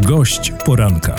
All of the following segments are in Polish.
Gość poranka.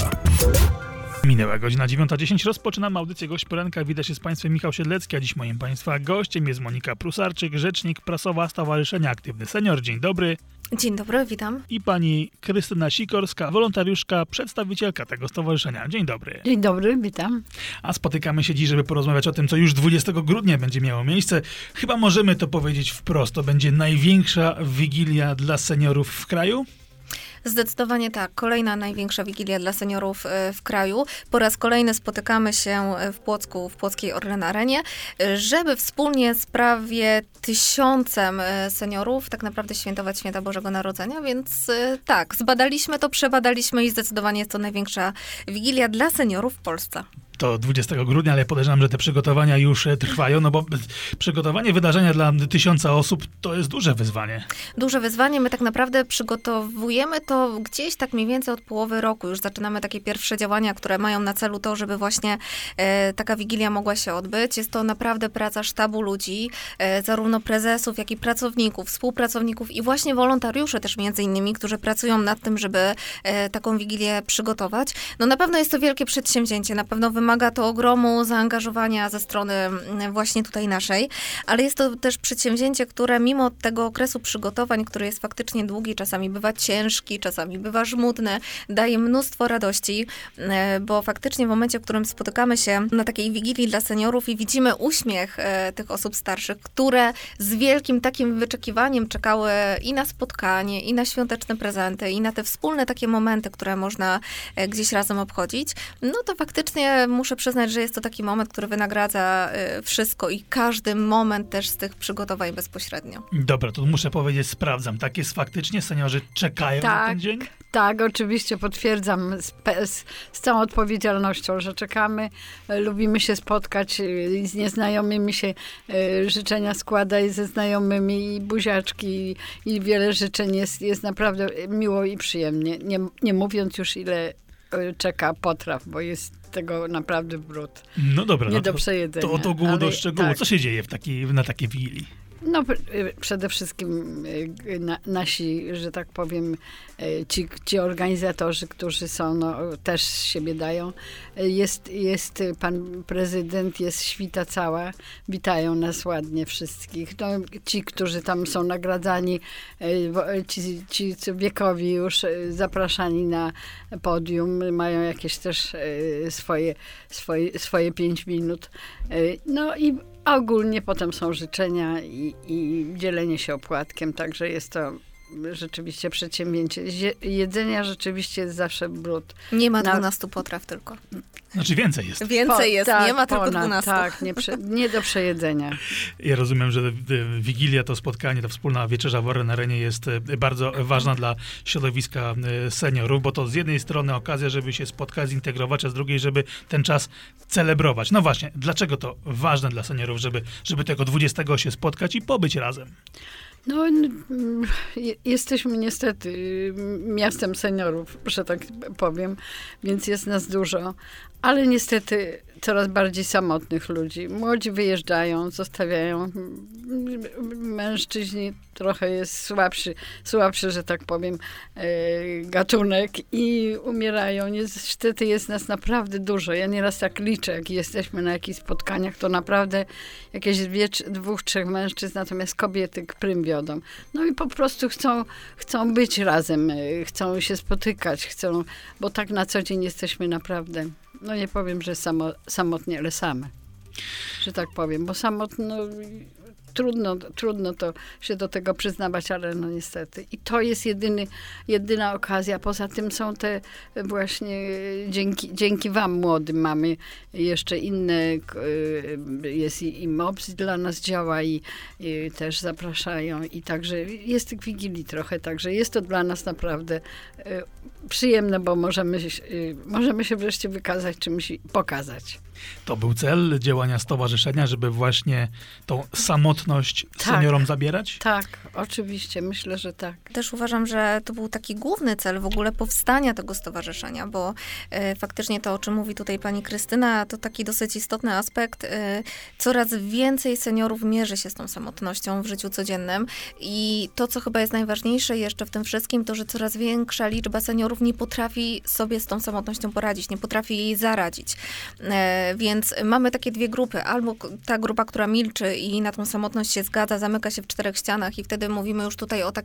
Minęła godzina 9:10. Rozpoczynamy audycję Gość Poranka. Wita się z Państwem Michał Siedlecki, a dziś moim Państwa gościem jest Monika Prusarczyk, rzecznik prasowa Stowarzyszenia Aktywny Senior. Dzień dobry. Dzień dobry, witam. I pani Krystyna Sikorska, wolontariuszka, przedstawicielka tego stowarzyszenia. Dzień dobry. Dzień dobry, witam. A spotykamy się dziś, żeby porozmawiać o tym, co już 20 grudnia będzie miało miejsce. Chyba możemy to powiedzieć wprost. To będzie największa wigilia dla seniorów w kraju? Zdecydowanie tak. Kolejna największa wigilia dla seniorów w kraju. Po raz kolejny spotykamy się w Płocku, w Płockiej Orlen Arenie, żeby wspólnie z prawie 1000 seniorów tak naprawdę świętować święta Bożego Narodzenia, więc tak, zbadaliśmy to, przebadaliśmy i zdecydowanie jest to największa wigilia dla seniorów w Polsce. To 20 grudnia, ale podejrzewam, że te przygotowania już trwają, no bo przygotowanie wydarzenia dla 1000 osób to jest duże wyzwanie. Duże wyzwanie. My tak naprawdę przygotowujemy to gdzieś tak mniej więcej od połowy roku. Już zaczynamy takie pierwsze działania, które mają na celu to, żeby właśnie taka wigilia mogła się odbyć. Jest to naprawdę praca sztabu ludzi, zarówno prezesów, jak i pracowników, współpracowników i właśnie wolontariuszy też między innymi, którzy pracują nad tym, żeby taką wigilię przygotować. No na pewno jest to wielkie przedsięwzięcie, na pewno wymaga to ogromu zaangażowania ze strony właśnie tutaj naszej, ale jest to też przedsięwzięcie, które mimo tego okresu przygotowań, który jest faktycznie długi, czasami bywa ciężki, czasami bywa żmudny, daje mnóstwo radości, bo faktycznie w momencie, w którym spotykamy się na takiej wigilii dla seniorów i widzimy uśmiech tych osób starszych, które z wielkim takim wyczekiwaniem czekały i na spotkanie, i na świąteczne prezenty, i na te wspólne takie momenty, które można gdzieś razem obchodzić, no to faktycznie muszę przyznać, że jest to taki moment, który wynagradza wszystko i każdy moment też z tych przygotowań bezpośrednio. Dobra, to muszę powiedzieć, sprawdzam. Tak jest faktycznie? Seniorzy czekają na ten dzień? Tak, oczywiście potwierdzam z całą odpowiedzialnością, że czekamy, lubimy się spotkać z nieznajomymi się, życzenia składa i ze znajomymi i buziaczki i wiele życzeń jest naprawdę miło i przyjemnie. Nie mówiąc już ile czeka potraw, bo jest tego naprawdę brud. No dobra, nie do przejedzenia. To od ogółu do szczegółu. Tak. Co się dzieje na takiej wigilii? No przede wszystkim nasi, że tak powiem, ci organizatorzy, którzy są, no, też siebie dają. Jest pan prezydent, jest świta cała. Witają nas ładnie wszystkich. No, ci, którzy tam są nagradzani, ci wiekowi już zapraszani na podium, mają jakieś też swoje 5 minut. No i ogólnie potem są życzenia i dzielenie się opłatkiem, także jest to rzeczywiście przedsięwzięcie. Jedzenia rzeczywiście jest zawsze brud. Nie ma 12 potraw tylko. Znaczy więcej jest. Więcej jest, tak, nie ma tylko 12. Tak, nie do przejedzenia. Ja rozumiem, że Wigilia, to spotkanie, ta wspólna wieczerza w Orlen Arenie jest bardzo ważna dla środowiska seniorów, bo to z jednej strony okazja, żeby się spotkać, zintegrować, a z drugiej, żeby ten czas celebrować. No właśnie, dlaczego to ważne dla seniorów, żeby tego 20 się spotkać i pobyć razem? No, jesteśmy niestety miastem seniorów, że tak powiem, więc jest nas dużo, ale niestety coraz bardziej samotnych ludzi. Młodzi wyjeżdżają, zostawiają. Mężczyźni trochę jest słabszy, że tak powiem, gatunek i umierają. Niestety jest nas naprawdę dużo. Ja nieraz tak liczę, jak jesteśmy na jakichś spotkaniach, to naprawdę jakieś 2-3 mężczyzn, natomiast kobiety prym wiodą. No i po prostu chcą być razem, chcą się spotykać, bo tak na co dzień jesteśmy naprawdę, no nie powiem, że samotnie, ale same, że tak powiem, bo samotno trudno to się do tego przyznawać, ale no niestety. I to jest jedyna okazja. Poza tym są te właśnie, dzięki wam młodym mamy jeszcze inne, jest i MOPS dla nas działa i też zapraszają i także jest tych wigilii trochę, także jest to dla nas naprawdę przyjemne, bo możemy się wreszcie wykazać czymś i pokazać. To był cel działania stowarzyszenia, żeby właśnie tą samotność seniorom zabierać? Tak, oczywiście, myślę, że tak. Też uważam, że to był taki główny cel w ogóle powstania tego stowarzyszenia, bo faktycznie to, o czym mówi tutaj pani Krystyna, to taki dosyć istotny aspekt. Coraz więcej seniorów mierzy się z tą samotnością w życiu codziennym i to, co chyba jest najważniejsze jeszcze w tym wszystkim, to, że coraz większa liczba seniorów nie potrafi sobie z tą samotnością poradzić, nie potrafi jej zaradzić. Więc mamy takie dwie grupy. Albo ta grupa, która milczy i na tą samotność się zgadza, zamyka się w czterech ścianach i wtedy mówimy już tutaj o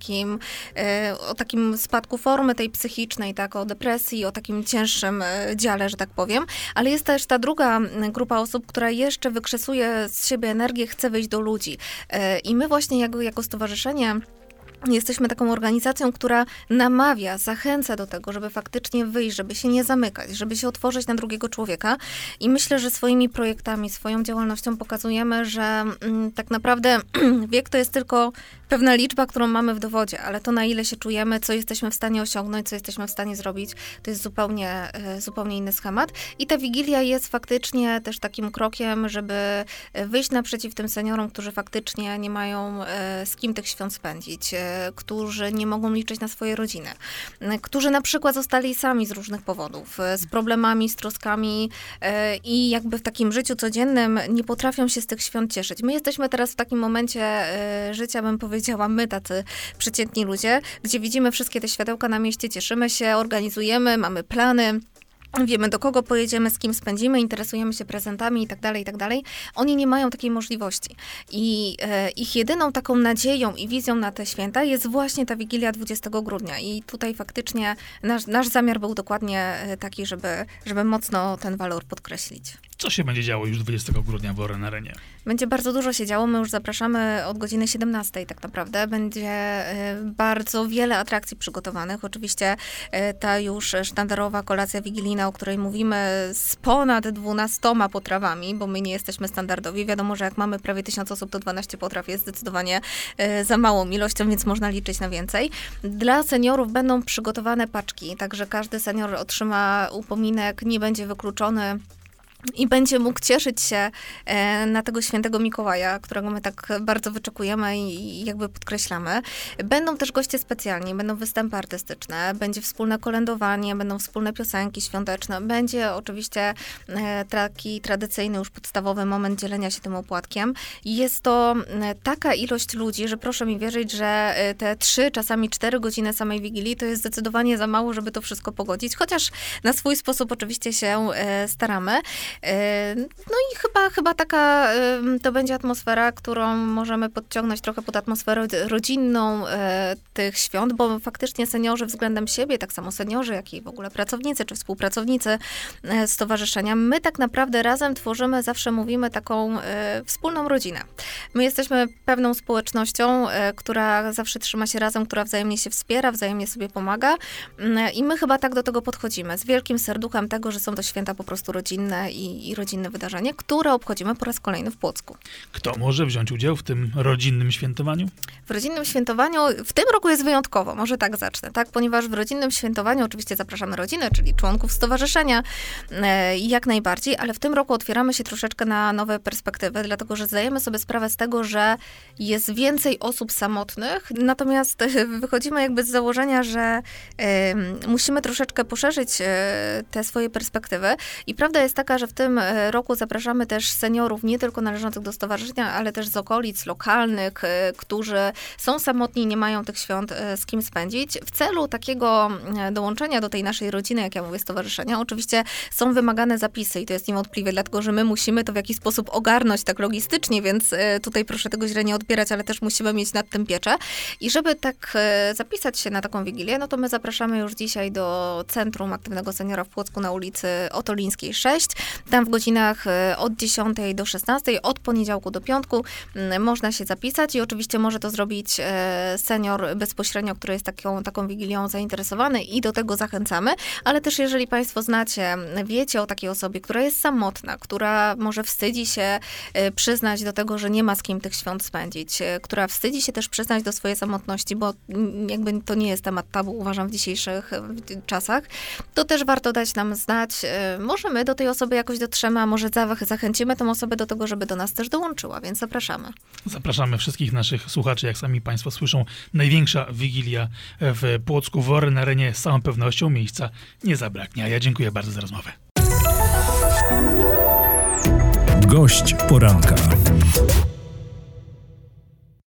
takim spadku formy tej psychicznej, tak, o depresji, o takim cięższym dziale, że tak powiem. Ale jest też ta druga grupa osób, która jeszcze wykrzesuje z siebie energię, chce wyjść do ludzi. I my właśnie jako stowarzyszenie jesteśmy taką organizacją, która namawia, zachęca do tego, żeby faktycznie wyjść, żeby się nie zamykać, żeby się otworzyć na drugiego człowieka. I myślę, że swoimi projektami, swoją działalnością pokazujemy, że tak naprawdę wiek to jest tylko pewna liczba, którą mamy w dowodzie, ale to, na ile się czujemy, co jesteśmy w stanie osiągnąć, co jesteśmy w stanie zrobić, to jest zupełnie inny schemat. I ta Wigilia jest faktycznie też takim krokiem, żeby wyjść naprzeciw tym seniorom, którzy faktycznie nie mają z kim tych świąt spędzić, którzy nie mogą liczyć na swoje rodziny, którzy na przykład zostali sami z różnych powodów, z problemami, z troskami i jakby w takim życiu codziennym nie potrafią się z tych świąt cieszyć. My jesteśmy teraz w takim momencie życia, bym powiedziała, my tacy przeciętni ludzie, gdzie widzimy wszystkie te światełka na mieście, cieszymy się, organizujemy, mamy plany. Wiemy, do kogo pojedziemy, z kim spędzimy, interesujemy się prezentami i tak dalej, i tak dalej. Oni nie mają takiej możliwości. I ich jedyną taką nadzieją i wizją na te święta jest właśnie ta Wigilia 20 grudnia. I tutaj faktycznie nasz zamiar był dokładnie taki, żeby mocno ten walor podkreślić. Co się będzie działo już 20 grudnia w Orlen Arenie? Będzie bardzo dużo się działo. My już zapraszamy od godziny 17 tak naprawdę. Będzie bardzo wiele atrakcji przygotowanych. Oczywiście ta już sztandarowa kolacja wigilijna, o której mówimy, z ponad 12 potrawami, bo my nie jesteśmy standardowi. Wiadomo, że jak mamy prawie 1000 osób, to 12 potraw jest zdecydowanie za małą ilością, więc można liczyć na więcej. Dla seniorów będą przygotowane paczki, także każdy senior otrzyma upominek, nie będzie wykluczony i będzie mógł cieszyć się na tego świętego Mikołaja, którego my tak bardzo wyczekujemy i jakby podkreślamy. Będą też goście specjalni, będą występy artystyczne, będzie wspólne kolędowanie, będą wspólne piosenki świąteczne, będzie oczywiście taki tradycyjny, już podstawowy moment dzielenia się tym opłatkiem. Jest to taka ilość ludzi, że proszę mi wierzyć, że te 3, czasami 4 godziny samej Wigilii to jest zdecydowanie za mało, żeby to wszystko pogodzić, chociaż na swój sposób oczywiście się staramy. No i chyba taka to będzie atmosfera, którą możemy podciągnąć trochę pod atmosferę rodzinną tych świąt, bo faktycznie seniorzy względem siebie, tak samo seniorzy, jak i w ogóle pracownicy czy współpracownicy stowarzyszenia, my tak naprawdę razem tworzymy, zawsze mówimy, taką wspólną rodzinę. My jesteśmy pewną społecznością, która zawsze trzyma się razem, która wzajemnie się wspiera, wzajemnie sobie pomaga i my chyba tak do tego podchodzimy, z wielkim serduchem tego, że są to święta po prostu rodzinne i rodzinne wydarzenie, które obchodzimy po raz kolejny w Płocku. Kto może wziąć udział w tym rodzinnym świętowaniu? W rodzinnym świętowaniu w tym roku jest wyjątkowo, może tak zacznę, tak? Ponieważ w rodzinnym świętowaniu oczywiście zapraszamy rodzinę, czyli członków stowarzyszenia, jak najbardziej, ale w tym roku otwieramy się troszeczkę na nowe perspektywy, dlatego że zdajemy sobie sprawę z tego, że jest więcej osób samotnych, natomiast wychodzimy jakby z założenia, że musimy troszeczkę poszerzyć te swoje perspektywy i prawda jest taka, że w tym roku zapraszamy też seniorów, nie tylko należących do stowarzyszenia, ale też z okolic lokalnych, którzy są samotni i nie mają tych świąt z kim spędzić. W celu takiego dołączenia do tej naszej rodziny, jak ja mówię, stowarzyszenia, oczywiście są wymagane zapisy i to jest niewątpliwie, dlatego że my musimy to w jakiś sposób ogarnąć tak logistycznie, więc tutaj proszę tego źle nie odbierać, ale też musimy mieć nad tym pieczę. I żeby tak zapisać się na taką Wigilię, no to my zapraszamy już dzisiaj do Centrum Aktywnego Seniora w Płocku na ulicy Otolińskiej 6. Tam w godzinach od 10 do 16, od poniedziałku do piątku można się zapisać i oczywiście może to zrobić senior bezpośrednio, który jest taką Wigilią zainteresowany i do tego zachęcamy, ale też jeżeli Państwo znacie, wiecie o takiej osobie, która jest samotna, która może wstydzi się przyznać do tego, że nie ma z kim tych świąt spędzić, która wstydzi się też przyznać do swojej samotności, bo jakby to nie jest temat tabu, uważam, w dzisiejszych czasach, to też warto dać nam znać. Może my do tej osoby jakoś dotrzemy, a może zachęcimy tę osobę do tego, żeby do nas też dołączyła, więc zapraszamy. Zapraszamy wszystkich naszych słuchaczy, jak sami Państwo słyszą, największa Wigilia w Płocku, w Orren Arenie, z całą pewnością miejsca nie zabraknie. A ja dziękuję bardzo za rozmowę. Gość poranka.